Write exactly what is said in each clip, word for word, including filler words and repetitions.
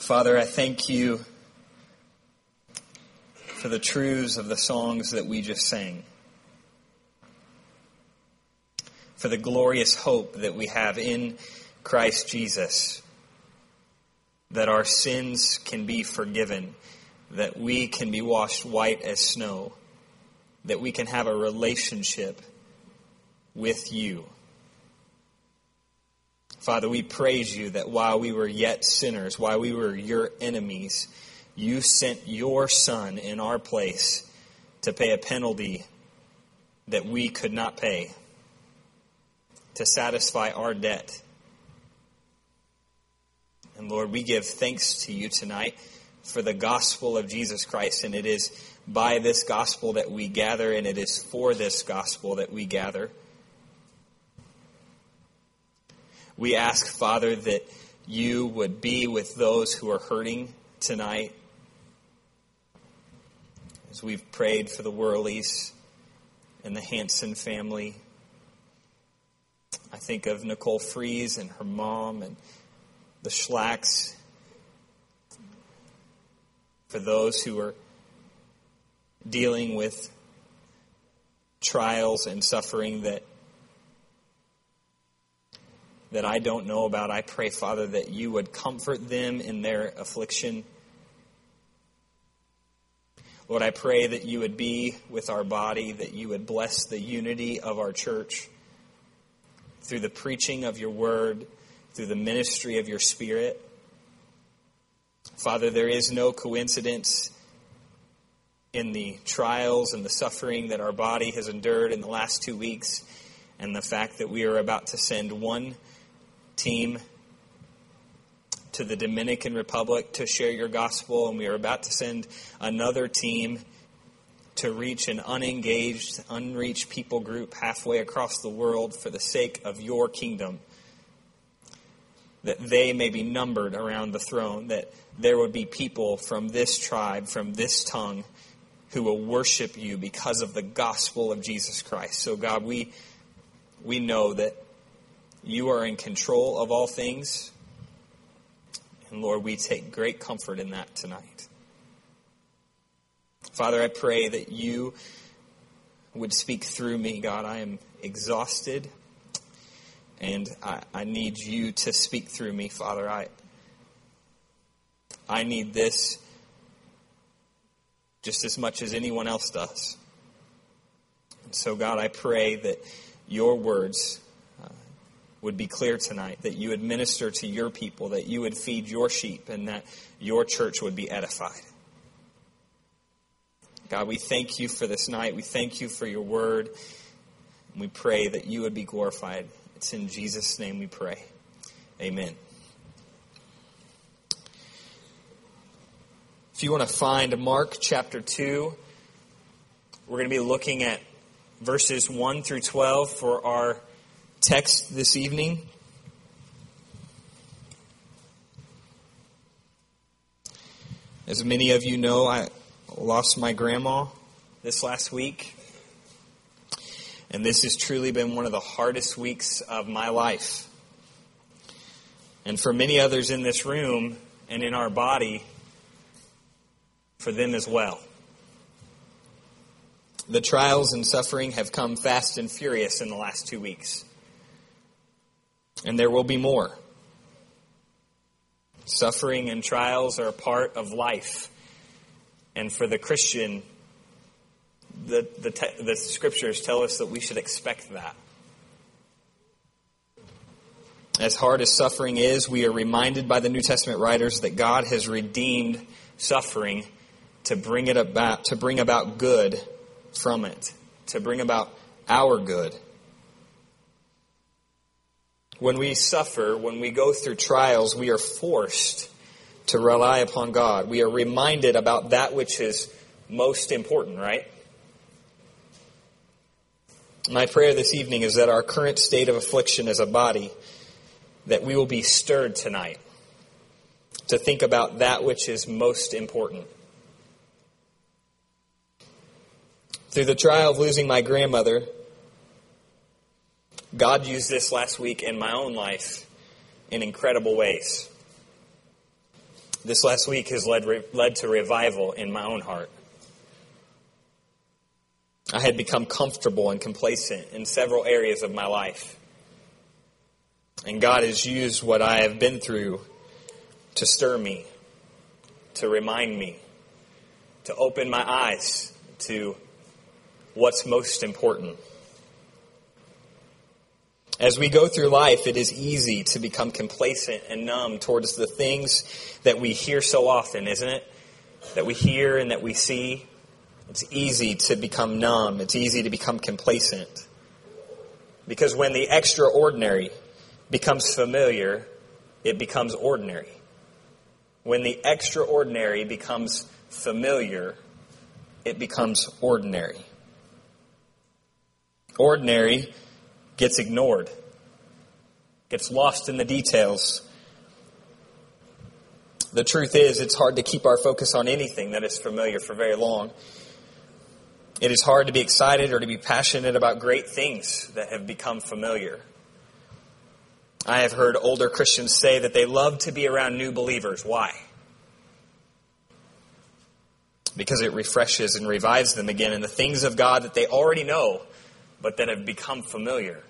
Father, I thank you for the truths of the songs that we just sang, for the glorious hope that we have in Christ Jesus, that our sins can be forgiven, that we can be washed white as snow, that we can have a relationship with you. Father, we praise you that while we were yet sinners, while we were your enemies, you sent your Son in our place to pay a penalty that we could not pay, to satisfy our debt. And Lord, we give thanks to you tonight for the gospel of Jesus Christ. And it is by this gospel that we gather, and it is for this gospel that we gather. We ask, Father, that you would be with those who are hurting tonight. As we've prayed for the Worleys and the Hanson family, I think of Nicole Fries and her mom and the Schlacks. For those who are dealing with trials and suffering that that I don't know about, I pray, Father, that you would comfort them in their affliction. Lord, I pray that you would be with our body, that you would bless the unity of our church through the preaching of your word, through the ministry of your Spirit. Father, there is no coincidence in the trials and the suffering that our body has endured in the last two weeks, and the fact that we are about to send one team to the Dominican Republic to share your gospel, and we are about to send another team to reach an unengaged, unreached people group halfway across the world for the sake of your kingdom, that they may be numbered around the throne, that there would be people from this tribe, from this tongue, who will worship you because of the gospel of Jesus Christ. So God, we we know that you are in control of all things. And Lord, we take great comfort in that tonight. Father, I pray that you would speak through me. God, I am exhausted, and I, I need you to speak through me, Father. I, I need this just as much as anyone else does. And so, God, I pray that your words uh, would be clear tonight, that you would minister to your people, that you would feed your sheep, and that your church would be edified. God, we thank you for this night. We thank you for your word. And we pray that you would be glorified. It's in Jesus' name we pray. Amen. If you want to find Mark chapter two, we're going to be looking at verses one through twelve for our text this evening. As many of you know, I lost my grandma this last week. And this has truly been one of the hardest weeks of my life. And for many others in this room and in our body, for them as well. The trials and suffering have come fast and furious in the last two weeks. And there will be more. Suffering and trials are a part of life. And for the Christian, the, the, te- the scriptures tell us that we should expect that. As hard as suffering is, we are reminded by the New Testament writers that God has redeemed suffering to bring it about, to bring about good from it, to bring about our good. When we suffer, when we go through trials, we are forced to rely upon God. We are reminded about that which is most important, right? My prayer this evening is that our current state of affliction as a body, that we will be stirred tonight to think about that which is most important. Through the trial of losing my grandmother, God used this last week in my own life in incredible ways. This last week has led, led to revival in my own heart. I had become comfortable and complacent in several areas of my life. And God has used what I have been through to stir me, to remind me, to open my eyes to what's most important. As we go through life, it is easy to become complacent and numb towards the things that we hear so often, isn't it? That we hear and that we see. It's easy to become numb. It's easy to become complacent. Because when the extraordinary becomes familiar, it becomes ordinary. When the extraordinary becomes familiar, it becomes ordinary. Ordinary gets ignored, gets lost in the details. The truth is, it's hard to keep our focus on anything that is familiar for very long. It is hard to be excited or to be passionate about great things that have become familiar. I have heard older Christians say that they love to be around new believers. Why? Because it refreshes and revives them again in the things of God that they already know, but that have become familiar.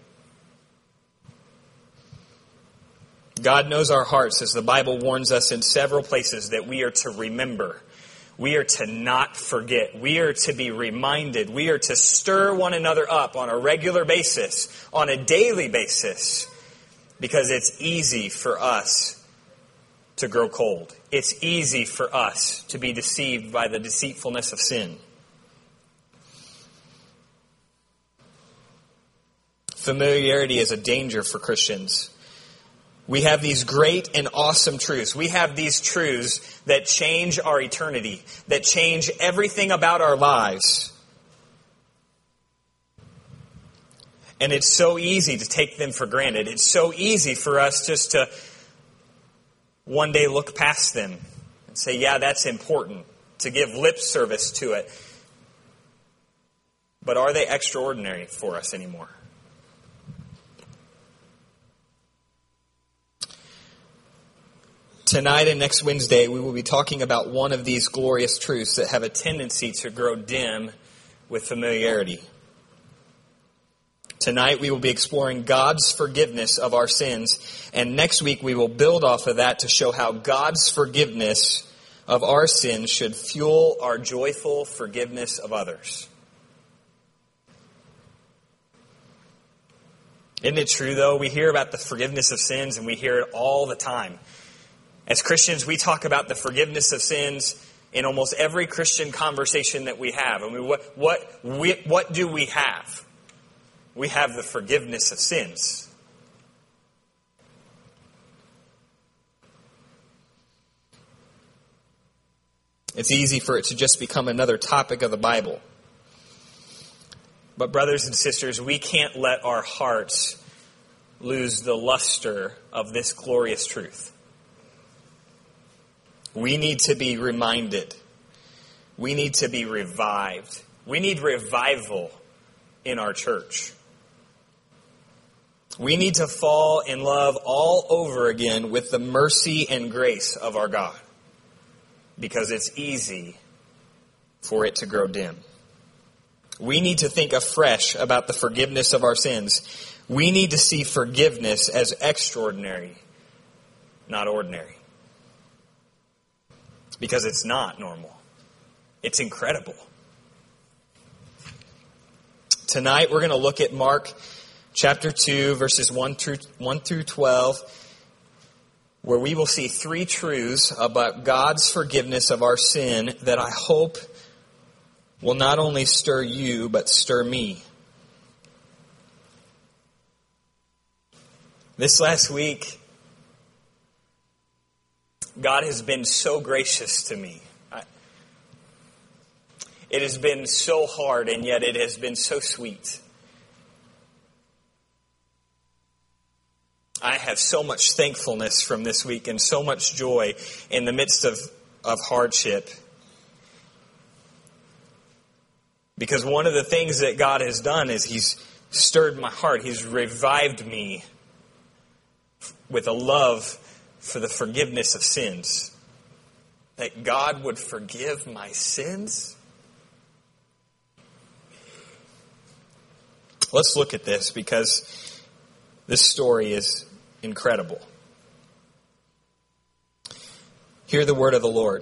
God knows our hearts, as the Bible warns us in several places, that we are to remember. We are to not forget. We are to be reminded. We are to stir one another up on a regular basis, on a daily basis, because it's easy for us to grow cold. It's easy for us to be deceived by the deceitfulness of sin. Familiarity is a danger for Christians. We have these great and awesome truths. We have these truths that change our eternity, that change everything about our lives. And it's so easy to take them for granted. It's so easy for us just to one day look past them and say, yeah, that's important, to give lip service to it. But are they extraordinary for us anymore? Tonight and next Wednesday, we will be talking about one of these glorious truths that have a tendency to grow dim with familiarity. Tonight, we will be exploring God's forgiveness of our sins, and next week we will build off of that to show how God's forgiveness of our sins should fuel our joyful forgiveness of others. Isn't it true, though? We hear about the forgiveness of sins, and we hear it all the time. As Christians, we talk about the forgiveness of sins in almost every Christian conversation that we have. I mean, what what we, what do we have? We have the forgiveness of sins. It's easy for it to just become another topic of the Bible. But brothers and sisters, we can't let our hearts lose the luster of this glorious truth. We need to be reminded. We need to be revived. We need revival in our church. We need to fall in love all over again with the mercy and grace of our God, because it's easy for it to grow dim. We need to think afresh about the forgiveness of our sins. We need to see forgiveness as extraordinary, not ordinary. Because it's not normal. It's incredible. Tonight we're going to look at Mark chapter two, verses one through one through twelve, where we will see three truths about God's forgiveness of our sin that I hope will not only stir you, but stir me. This last week, God has been so gracious to me. I, it has been so hard, and yet it has been so sweet. I have so much thankfulness from this week and so much joy in the midst of, of hardship. Because one of the things that God has done is He's stirred my heart. He's revived me with a love for the forgiveness of sins. That God would forgive my sins? Let's look at this because this story is incredible. Hear the word of the Lord.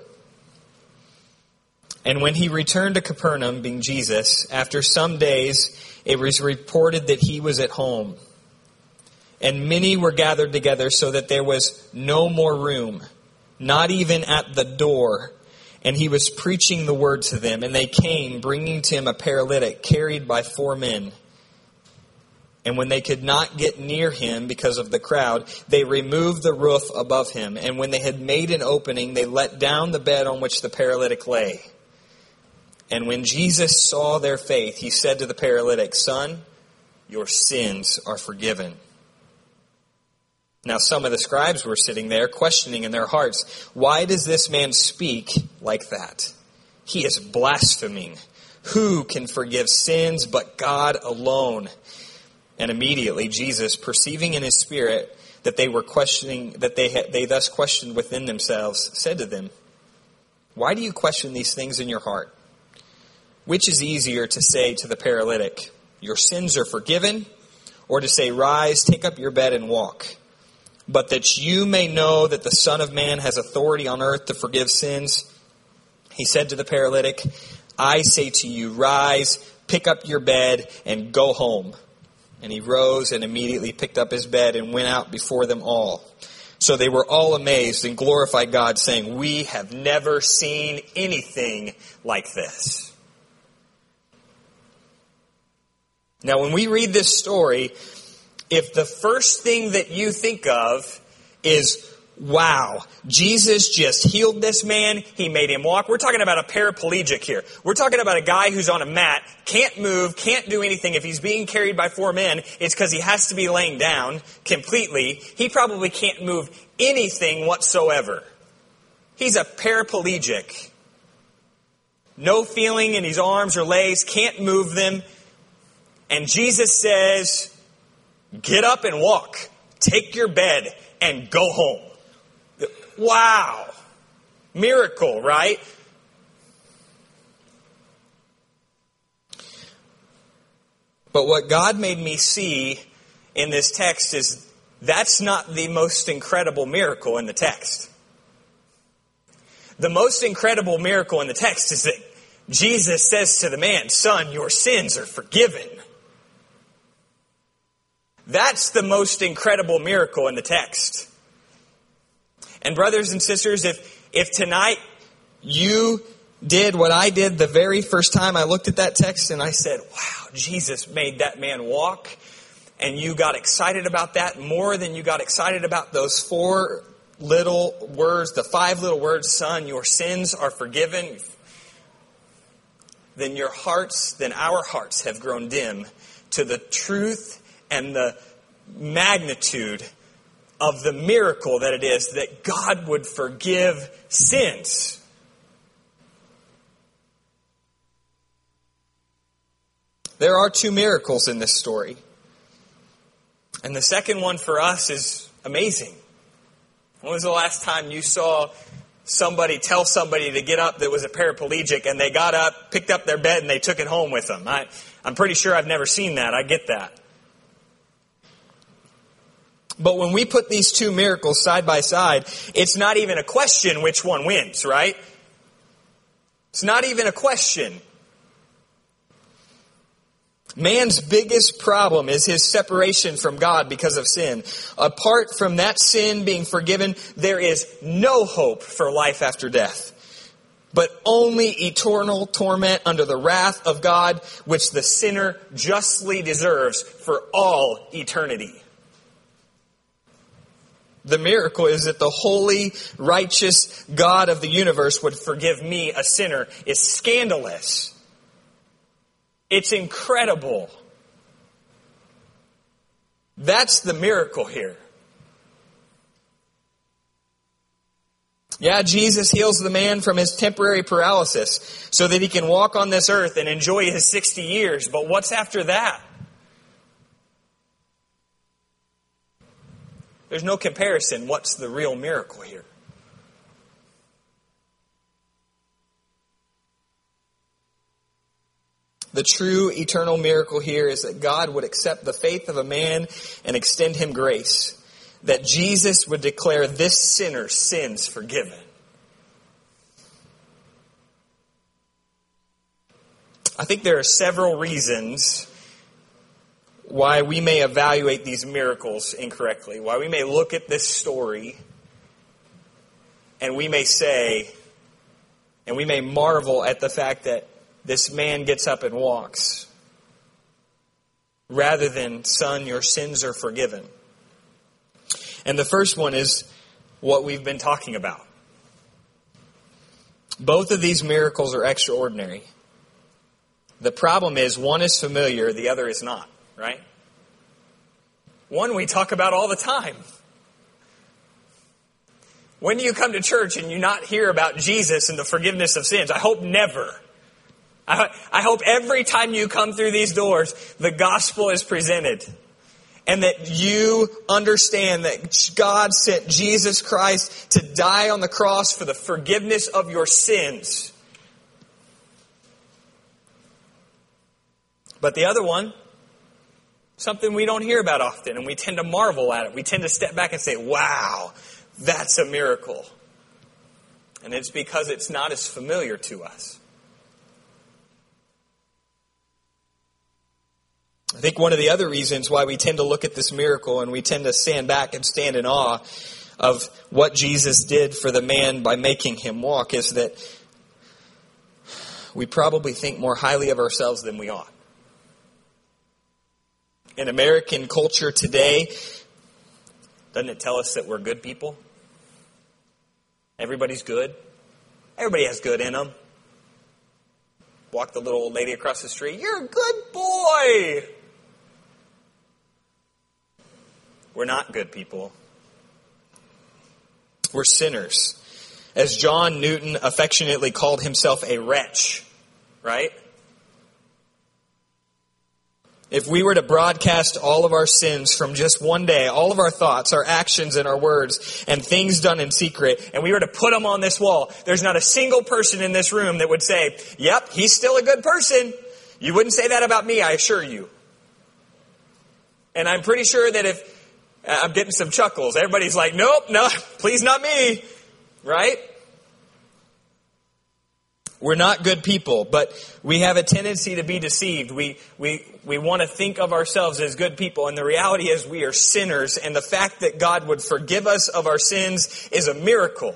And when he returned to Capernaum, being Jesus, after some days it was reported that he was at home. And many were gathered together so that there was no more room, not even at the door. And he was preaching the word to them. And they came, bringing to him a paralytic carried by four men. And when they could not get near him because of the crowd, they removed the roof above him. And when they had made an opening, they let down the bed on which the paralytic lay. And when Jesus saw their faith, he said to the paralytic, "Son, your sins are forgiven." Now some of the scribes were sitting there, questioning in their hearts, "Why does this man speak like that? He is blaspheming. Who can forgive sins but God alone?" And immediately Jesus, perceiving in his spirit that they were questioning, that they had, they thus questioned within themselves, said to them, "Why do you question these things in your heart? Which is easier to say to the paralytic, 'Your sins are forgiven,' or to say, 'Rise, take up your bed and walk'? But that you may know that the Son of Man has authority on earth to forgive sins," he said to the paralytic, "I say to you, rise, pick up your bed, and go home." And he rose and immediately picked up his bed and went out before them all. So they were all amazed and glorified God, saying, "We have never seen anything like this." Now, when we read this story, if the first thing that you think of is, wow, Jesus just healed this man, he made him walk. We're talking about a paraplegic here. We're talking about a guy who's on a mat, can't move, can't do anything. If he's being carried by four men, it's because he has to be laying down completely. He probably can't move anything whatsoever. He's a paraplegic. No feeling in his arms or legs, can't move them. And Jesus says, "Get up and walk. Take your bed and go home." Wow. Miracle, right? But what God made me see in this text is that's not the most incredible miracle in the text. The most incredible miracle in the text is that Jesus says to the man, "Son, your sins are forgiven." That's the most incredible miracle in the text. And brothers and sisters, if if tonight you did what I did the very first time I looked at that text and I said, "Wow, Jesus made that man walk," and you got excited about that more than you got excited about those four little words, the five little words, "Son, your sins are forgiven," then your hearts, then our hearts have grown dim to the truth and the magnitude of the miracle that it is that God would forgive sins. There are two miracles in this story. And the second one for us is amazing. When was the last time you saw somebody tell somebody to get up that was a paraplegic and they got up, picked up their bed, and they took it home with them? I, I'm pretty sure I've never seen that. I get that. But when we put these two miracles side by side, it's not even a question which one wins, right? It's not even a question. Man's biggest problem is his separation from God because of sin. Apart from that sin being forgiven, there is no hope for life after death, but only eternal torment under the wrath of God, which the sinner justly deserves for all eternity. The miracle is that the holy, righteous God of the universe would forgive me, a sinner, is scandalous. It's incredible. That's the miracle here. Yeah, Jesus heals the man from his temporary paralysis so that he can walk on this earth and enjoy his sixty years. But what's after that? There's no comparison. What's the real miracle here? The true eternal miracle here is that God would accept the faith of a man and extend him grace. That Jesus would declare this sinner's sins forgiven. I think there are several reasons why we may evaluate these miracles incorrectly. Why we may look at this story and we may say, and we may marvel at the fact that this man gets up and walks, rather than, son, your sins are forgiven. And the first one is what we've been talking about. Both of these miracles are extraordinary. The problem is one is familiar, the other is not, right? One we talk about all the time. When do you come to church and you not hear about Jesus and the forgiveness of sins? I hope never. I, I hope every time you come through these doors, the gospel is presented. And that you understand that God sent Jesus Christ to die on the cross for the forgiveness of your sins. But the other one, something we don't hear about often, and we tend to marvel at it. We tend to step back and say, wow, that's a miracle. And it's because it's not as familiar to us. I think one of the other reasons why we tend to look at this miracle and we tend to stand back and stand in awe of what Jesus did for the man by making him walk is that we probably think more highly of ourselves than we ought. In American culture today, doesn't it tell us that we're good people? Everybody's good. Everybody has good in them. Walk the little old lady across the street. You're a good boy. We're not good people. We're sinners. As John Newton affectionately called himself, a wretch, right? If we were to broadcast all of our sins from just one day, all of our thoughts, our actions, and our words, and things done in secret, and we were to put them on this wall, there's not a single person in this room that would say, yep, he's still a good person. You wouldn't say that about me, I assure you. And I'm pretty sure that if, uh, I'm getting some chuckles, everybody's like, nope, no, please not me, right? We're not good people, but we have a tendency to be deceived. We we we want to think of ourselves as good people, and the reality is we are sinners, and the fact that God would forgive us of our sins is a miracle.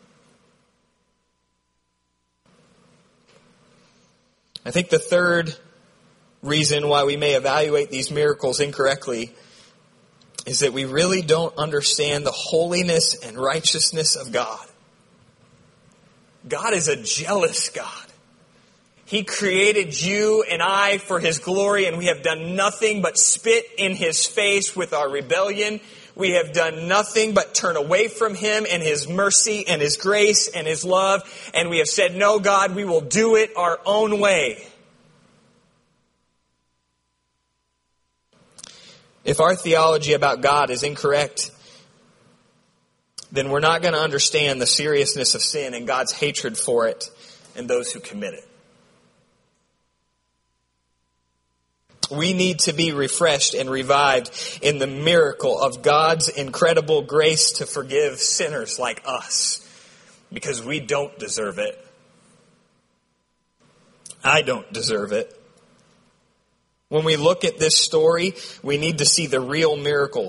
I think the third reason why we may evaluate these miracles incorrectly is that we really don't understand the holiness and righteousness of God. God is a jealous God. He created you and I for His glory, and we have done nothing but spit in His face with our rebellion. We have done nothing but turn away from Him and His mercy and His grace and His love. And we have said, no, God, we will do it our own way. If our theology about God is incorrect, then we're not going to understand the seriousness of sin and God's hatred for it and those who commit it. We need to be refreshed and revived in the miracle of God's incredible grace to forgive sinners like us, because we don't deserve it. I don't deserve it. When we look at this story, we need to see the real miracle.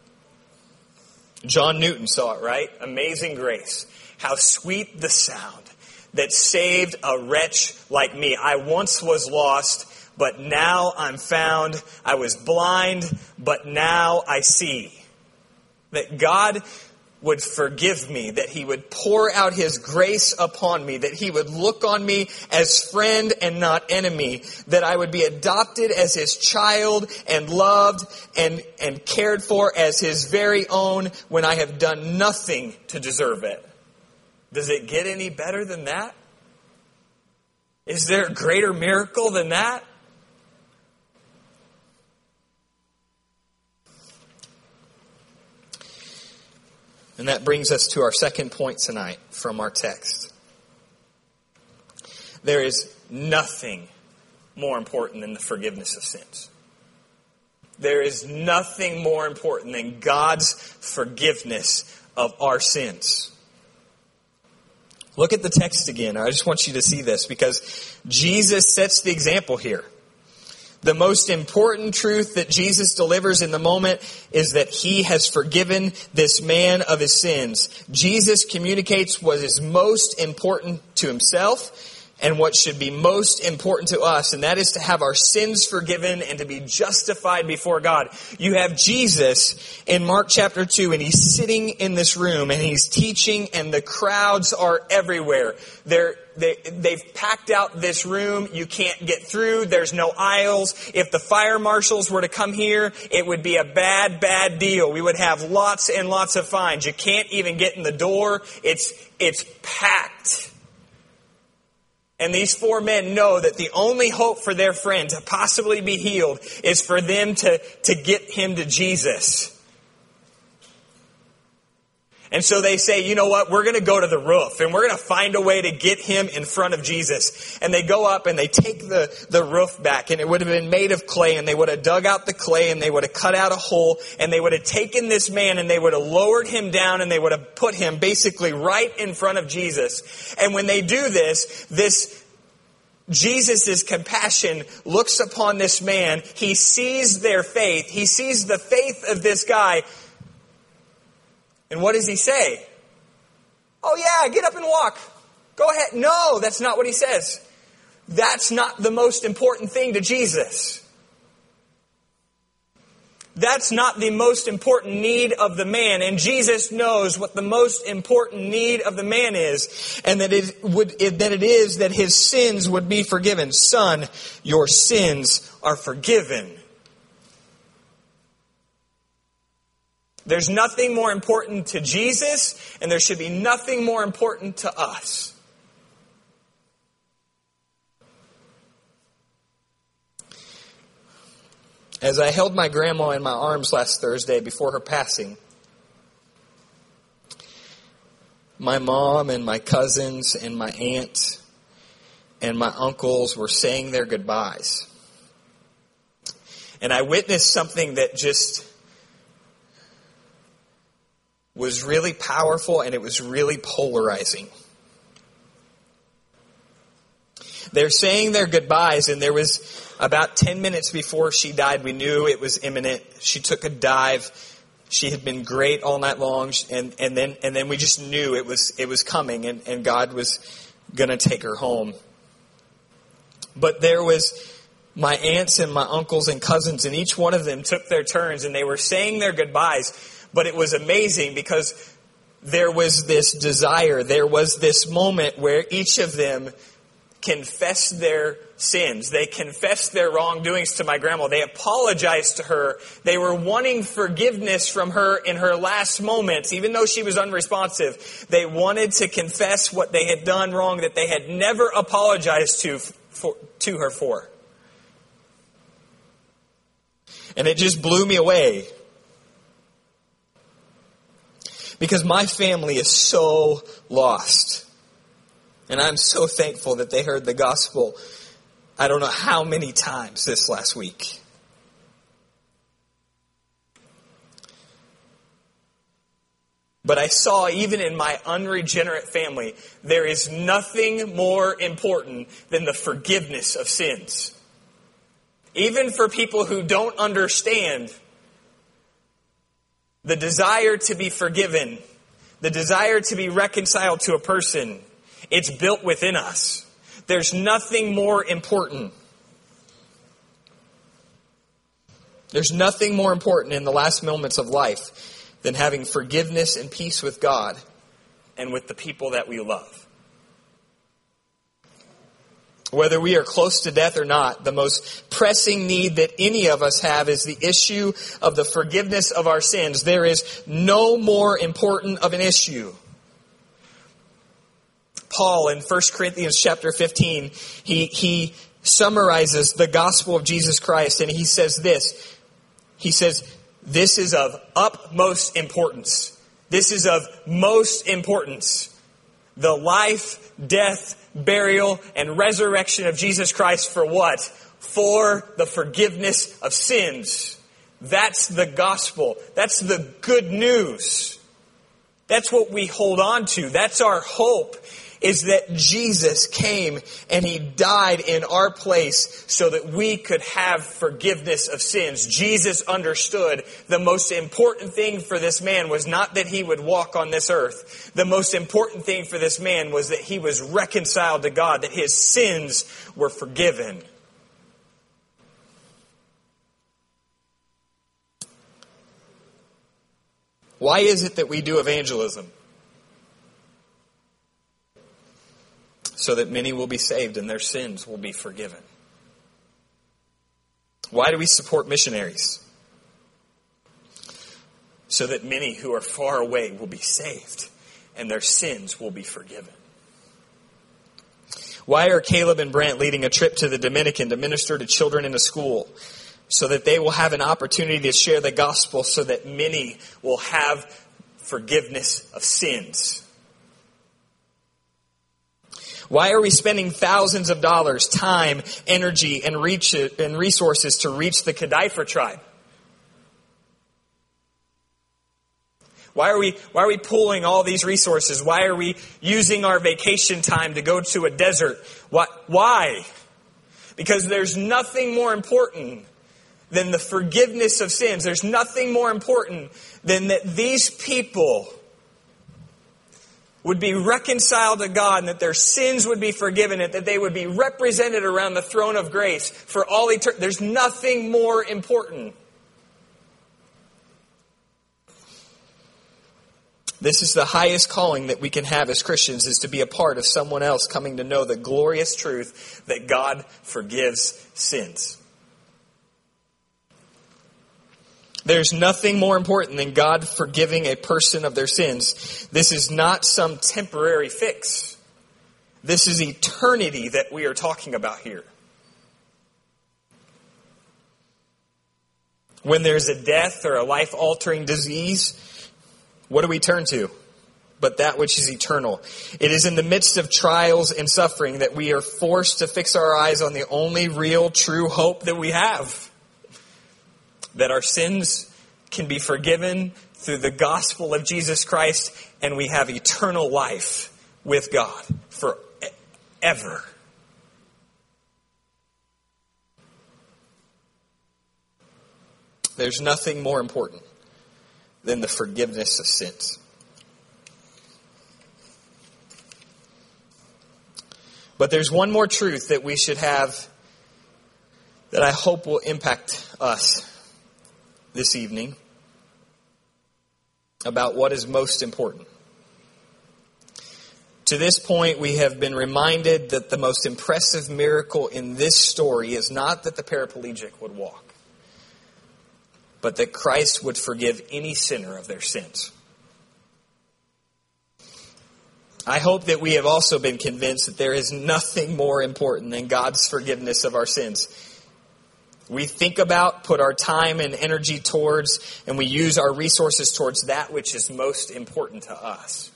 John Newton saw it, right? Amazing grace. How sweet the sound that saved a wretch like me. I once was lost, but now I'm found. I was blind, but now I see. That God would forgive me, that He would pour out His grace upon me, that He would look on me as friend and not enemy, that I would be adopted as His child and loved and, and cared for as His very own when I have done nothing to deserve it. Does it get any better than that? Is there a greater miracle than that? And that brings us to our second point tonight from our text. There is nothing more important than the forgiveness of sins. There is nothing more important than God's forgiveness of our sins. Look at the text again. I just want you to see this because Jesus sets the example here. The most important truth that Jesus delivers in the moment is that he has forgiven this man of his sins. Jesus communicates what is most important to himself and what should be most important to us, and that is to have our sins forgiven and to be justified before God. You have Jesus in Mark chapter two, and he's sitting in this room, and he's teaching, and the crowds are everywhere. They're, they, they've packed out this room. You can't get through. There's no aisles. If the fire marshals were to come here, it would be a bad, bad deal. We would have lots and lots of fines. You can't even get in the door. It's, it's packed. And these four men know that the only hope for their friend to possibly be healed is for them to, to get him to Jesus. And so they say, you know what, we're going to go to the roof and we're going to find a way to get him in front of Jesus. And they go up and they take the, the roof back, and it would have been made of clay, and they would have dug out the clay and they would have cut out a hole, and they would have taken this man and they would have lowered him down and they would have put him basically right in front of Jesus. And when they do this, this Jesus' compassion looks upon this man. He sees their faith. He sees the faith of this guy. And what does he say? Oh yeah, get up and walk. Go ahead. No, that's not what he says. That's not the most important thing to Jesus. That's not the most important need of the man. And Jesus knows what the most important need of the man is. And that it would, that it is that his sins would be forgiven. Son, your sins are forgiven. There's nothing more important to Jesus, and there should be nothing more important to us. As I held my grandma in my arms last Thursday before her passing, my mom and my cousins and my aunt and my uncles were saying their goodbyes. And I witnessed something that just was really powerful, and it was really polarizing. They're saying their goodbyes, and there was about ten minutes before she died, we knew it was imminent. She took a dive. She had been great all night long, and, and then and then we just knew it was it was coming, and, and God was going to take her home. But there was my aunts and my uncles and cousins, and each one of them took their turns, and they were saying their goodbyes. But it was amazing because there was this desire, there was this moment where each of them confessed their sins. They confessed their wrongdoings to my grandma. They apologized to her. They were wanting forgiveness from her in her last moments, even though she was unresponsive. They wanted to confess what they had done wrong that they had never apologized to, for, to her for. And it just blew me away. Because my family is so lost. And I'm so thankful that they heard the gospel, I don't know how many times this last week. But I saw, even in my unregenerate family, there is nothing more important than the forgiveness of sins. Even for people who don't understand, the desire to be forgiven, the desire to be reconciled to a person, it's built within us. There's nothing more important. There's nothing more important in the last moments of life than having forgiveness and peace with God and with the people that we love. Whether we are close to death or not, the most pressing need that any of us have is the issue of the forgiveness of our sins. There is no more important of an issue. Paul in First Corinthians chapter fifteen, he, he summarizes the gospel of Jesus Christ, and he says this. He says, this is of utmost importance. This is of most importance. The life, death, burial, and resurrection of Jesus Christ for what? for the forgiveness of sins. That's the gospel. That's the good news. That's what we hold on to. That's our hope, is that Jesus came and He died in our place so that we could have forgiveness of sins. Jesus understood the most important thing for this man was not that he would walk on this earth. The most important thing for this man was that he was reconciled to God, that his sins were forgiven. Why is it that we do evangelism? So that many will be saved and their sins will be forgiven. Why do we support missionaries? So that many who are far away will be saved and their sins will be forgiven. Why are Caleb and Brent leading a trip to the Dominican to minister to children in a school? So that they will have an opportunity to share the gospel so that many will have forgiveness of sins. Why are we spending thousands of dollars, time, energy, and reach and resources to reach the Kadaifer tribe? Why are we why are we pooling all these resources? Why are we using our vacation time to go to a desert? Why? Why? Because there's nothing more important than the forgiveness of sins. There's nothing more important than that these people would be reconciled to God and that their sins would be forgiven and that they would be represented around the throne of grace for all eternity. There's nothing more important. This is the highest calling that we can have as Christians, is to be a part of someone else coming to know the glorious truth that God forgives sins. There's nothing more important than God forgiving a person of their sins. This is not some temporary fix. This is eternity that we are talking about here. When there's a death or a life-altering disease, what do we turn to? But that which is eternal. It is in the midst of trials and suffering that we are forced to fix our eyes on the only real, true hope that we have. That our sins can be forgiven through the gospel of Jesus Christ, and we have eternal life with God forever. There's nothing more important than the forgiveness of sins. But there's one more truth that we should have that I hope will impact us this evening about what is most important. To this point, we have been reminded that the most impressive miracle in this story is not that the paraplegic would walk, but that Christ would forgive any sinner of their sins. I hope that we have also been convinced that there is nothing more important than God's forgiveness of our sins. We think about, put our time and energy towards, and we use our resources towards that which is most important to us.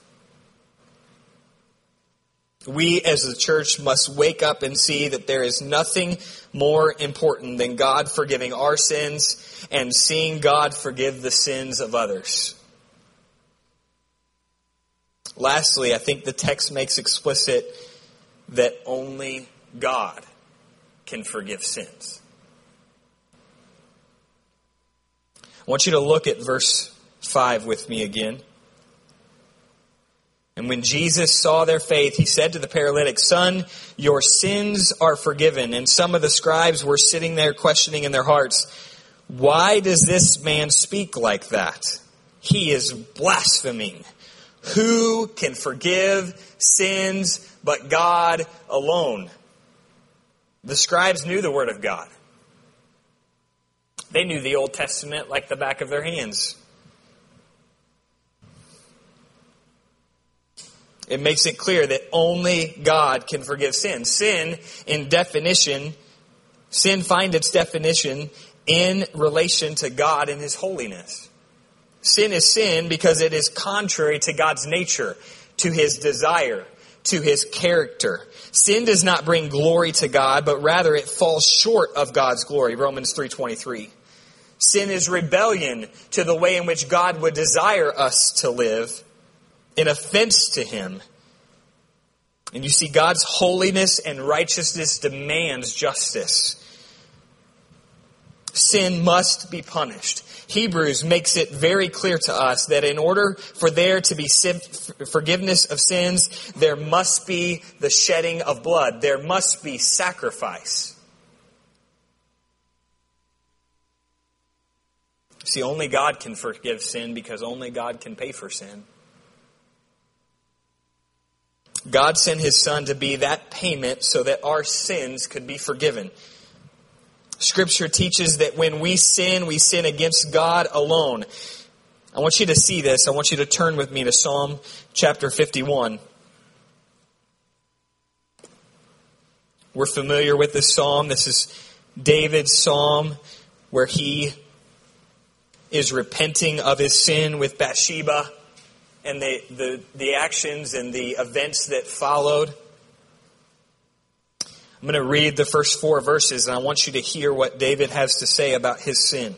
We as the church must wake up and see that there is nothing more important than God forgiving our sins and seeing God forgive the sins of others. Lastly, I think the text makes explicit that only God can forgive sins. I want you to look at verse five with me again. And when Jesus saw their faith, He said to the paralytic, "Son, your sins are forgiven." And some of the scribes were sitting there questioning in their hearts, "Why does this man speak like that? He is blaspheming. Who can forgive sins but God alone?" The scribes knew the Word of God. They knew the Old Testament like the back of their hands. It makes it clear that only God can forgive sin. Sin, in definition, sin finds its definition in relation to God and His holiness. Sin is sin because it is contrary to God's nature, to His desire, to his character. Sin does not bring glory to God, but rather it falls short of God's glory. Romans three twenty-three. Sin is rebellion to the way in which God would desire us to live, an offense to him. And you see, God's holiness and righteousness demands justice. Sin must be punished. Hebrews makes it very clear to us that in order for there to be forgiveness of sins, there must be the shedding of blood. There must be sacrifice. See, only God can forgive sin because only God can pay for sin. God sent his Son to be that payment so that our sins could be forgiven. Scripture teaches that when we sin, we sin against God alone. I want you to see this. I want you to turn with me to Psalm chapter fifty-one. We're familiar with this psalm. This is David's psalm where he is repenting of his sin with Bathsheba and the, the, the actions and the events that followed. I'm going to read the first four verses, and I want you to hear what David has to say about his sin.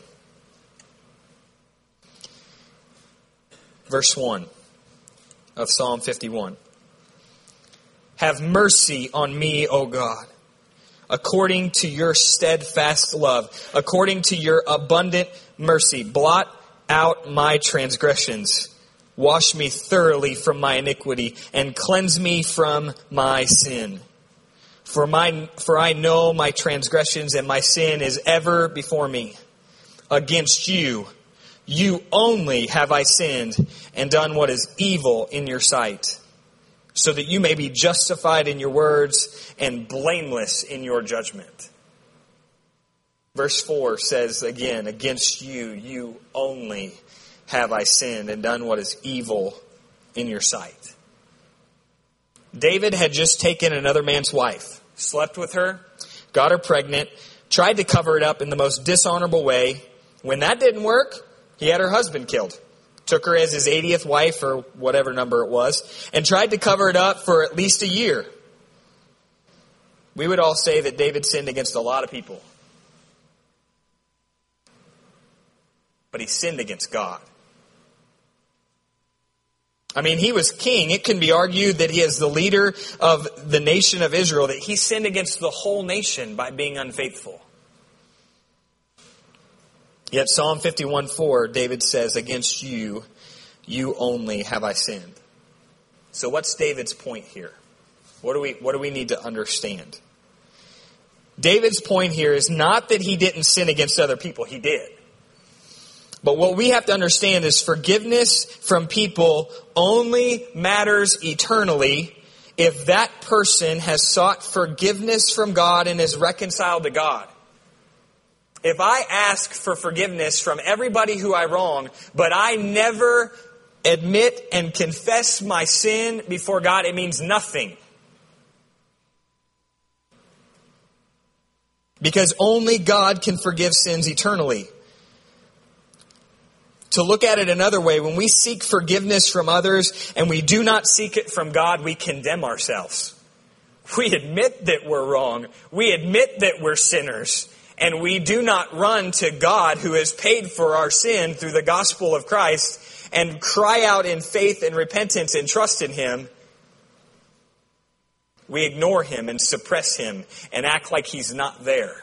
Verse one of Psalm fifty-one. Have mercy on me, O God, according to your steadfast love, according to your abundant mercy. Blot out my transgressions. Wash me thoroughly from my iniquity, and cleanse me from my sin. For my, for I know my transgressions, and my sin is ever before me. Against you, you only have I sinned and done what is evil in your sight, so that you may be justified in your words and blameless in your judgment. Verse four says again, against you, you only have I sinned and done what is evil in your sight. David had just taken another man's wife, slept with her, got her pregnant, tried to cover it up in the most dishonorable way. When that didn't work, he had her husband killed. Took her as his eightieth wife, or whatever number it was, and tried to cover it up for at least a year. We would all say that David sinned against a lot of people. But he sinned against God. I mean, he was king. It can be argued that he is the leader of the nation of Israel, that he sinned against the whole nation by being unfaithful. Yet Psalm fifty-one four, David says, against you, you only have I sinned. So what's David's point here? What do we, what do we need to understand? David's point here is not that he didn't sin against other people. He did. But what we have to understand is forgiveness from people only matters eternally if that person has sought forgiveness from God and is reconciled to God. If I ask for forgiveness from everybody who I wrong, but I never admit and confess my sin before God, it means nothing. Because only God can forgive sins eternally. To look at it another way, when we seek forgiveness from others and we do not seek it from God, we condemn ourselves. We admit that we're wrong. We admit that we're sinners. And we do not run to God who has paid for our sin through the gospel of Christ and cry out in faith and repentance and trust in Him. We ignore Him and suppress Him and act like He's not there.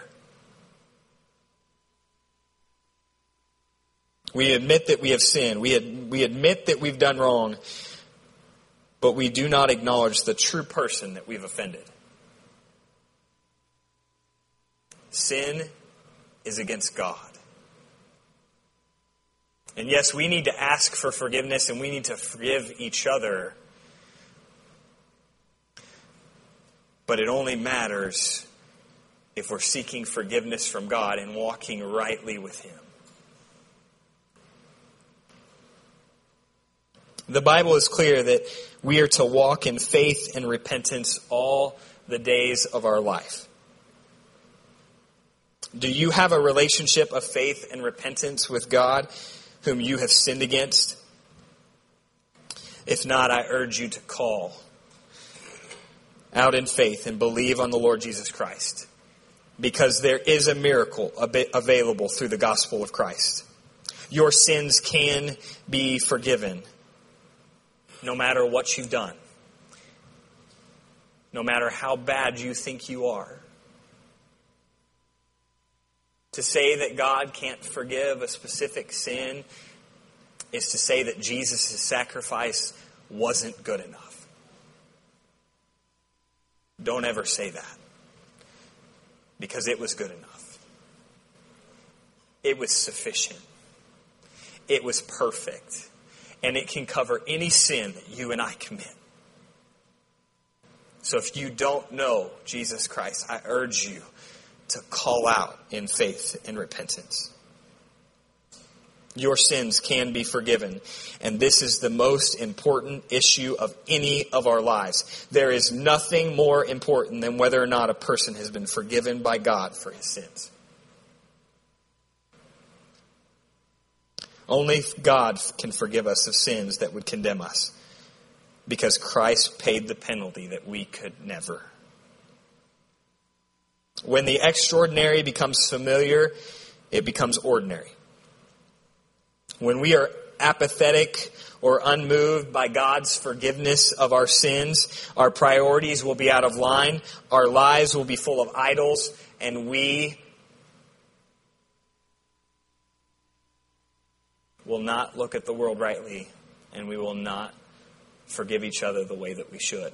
We admit that we have sinned. We, ad- we admit that we've done wrong. But we do not acknowledge the true person that we've offended. Sin is against God. And yes, we need to ask for forgiveness and we need to forgive each other. But it only matters if we're seeking forgiveness from God and walking rightly with Him. The Bible is clear that we are to walk in faith and repentance all the days of our life. Do you have a relationship of faith and repentance with God whom you have sinned against? If not, I urge you to call out in faith and believe on the Lord Jesus Christ. Because there is a miracle available through the gospel of Christ. Your sins can be forgiven no matter what you've done. No matter how bad you think you are. To say that God can't forgive a specific sin is to say that Jesus' sacrifice wasn't good enough. Don't ever say that. Because it was good enough. It was sufficient. It was perfect. And it can cover any sin that you and I commit. So if you don't know Jesus Christ, I urge you to call out in faith and repentance. Your sins can be forgiven. And this is the most important issue of any of our lives. There is nothing more important than whether or not a person has been forgiven by God for his sins. Only God can forgive us of sins that would condemn us. Because Christ paid the penalty that we could never. When the extraordinary becomes familiar, it becomes ordinary. When we are apathetic or unmoved by God's forgiveness of our sins, our priorities will be out of line, our lives will be full of idols, and we will not look at the world rightly, and we will not forgive each other the way that we should.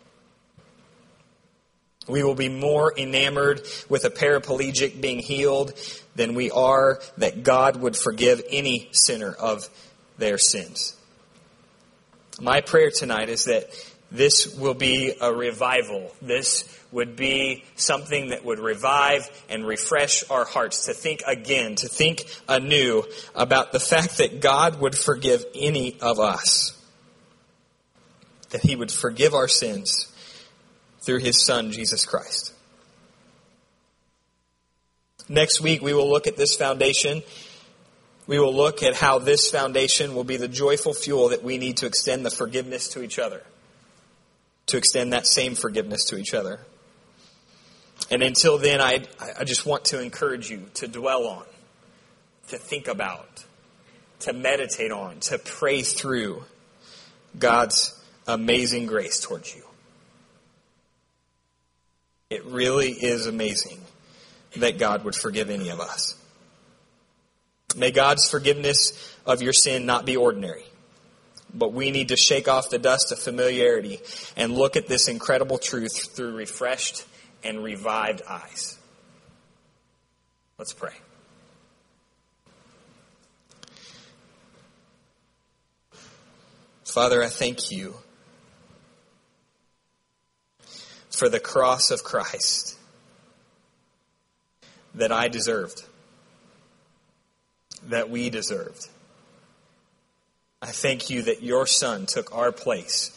We will be more enamored with a paraplegic being healed than we are that God would forgive any sinner of their sins. My prayer tonight is that this will be a revival. This would be something that would revive and refresh our hearts to think again, to think anew about the fact that God would forgive any of us. That He would forgive our sins through His Son, Jesus Christ. Next week, we will look at this foundation. We will look at how this foundation will be the joyful fuel that we need to extend the forgiveness to each other. To extend that same forgiveness to each other. And until then, I, I just want to encourage you to dwell on, to think about, to meditate on, to pray through God's amazing grace towards you. It really is amazing that God would forgive any of us. May God's forgiveness of your sin not be ordinary. But we need to shake off the dust of familiarity and look at this incredible truth through refreshed and revived eyes. Let's pray. Father, I thank you for the cross of Christ that I deserved, that we deserved. I thank you that your Son took our place.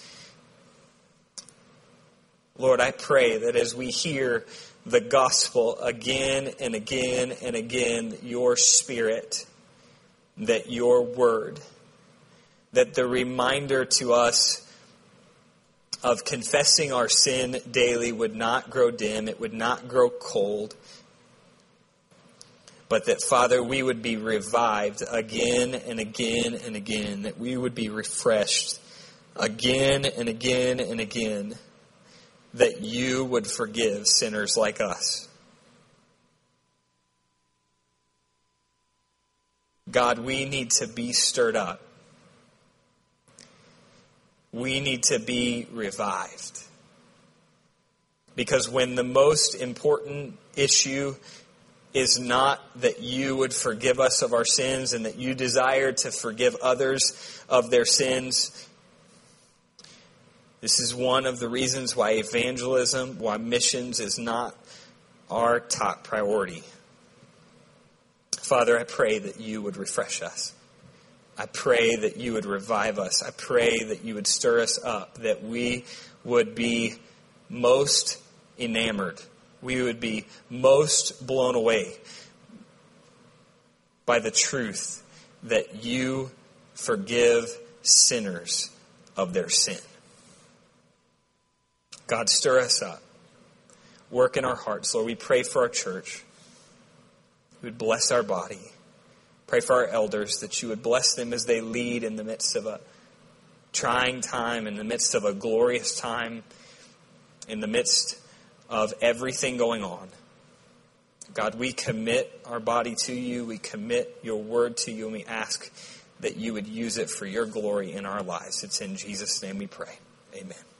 Lord, I pray that as we hear the gospel again and again and again, your Spirit, that your word, that the reminder to us of confessing our sin daily would not grow dim, it would not grow cold, but that, Father, we would be revived again and again and again, that we would be refreshed again and again and again, that you would forgive sinners like us. God, we need to be stirred up. We need to be revived. Because when the most important issue is not that you would forgive us of our sins and that you desire to forgive others of their sins, this is one of the reasons why evangelism, why missions is not our top priority. Father, I pray that you would refresh us. I pray that you would revive us. I pray that you would stir us up, that we would be most enamored. We would be most blown away by the truth that you forgive sinners of their sin. God, stir us up. Work in our hearts. Lord, we pray for our church. You would bless our body. Pray for our elders that you would bless them as they lead in the midst of a trying time, in the midst of a glorious time, in the midst of everything going on. God, we commit our body to you. We commit your word to you, and we ask that you would use it for your glory in our lives. It's in Jesus' name we pray. Amen.